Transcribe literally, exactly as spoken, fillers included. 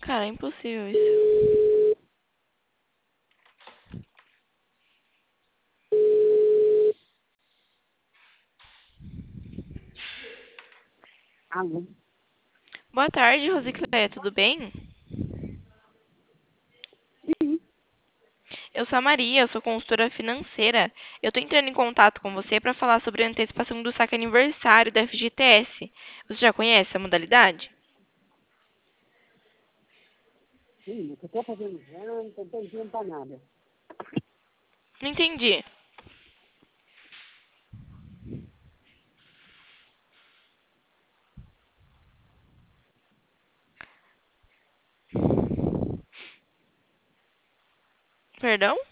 Cara, é impossível isso. Alô? Boa tarde, Rosicléia, tudo bem? Sim. Eu sou a Maria, eu sou consultora financeira. Eu tô entrando em contato com você para falar sobre a antecipação do saque aniversário da F G T S. Você já conhece a modalidade? Sim, o que eu estou fazendo já, não estou perdendo para nada. Não entendi. Perdão?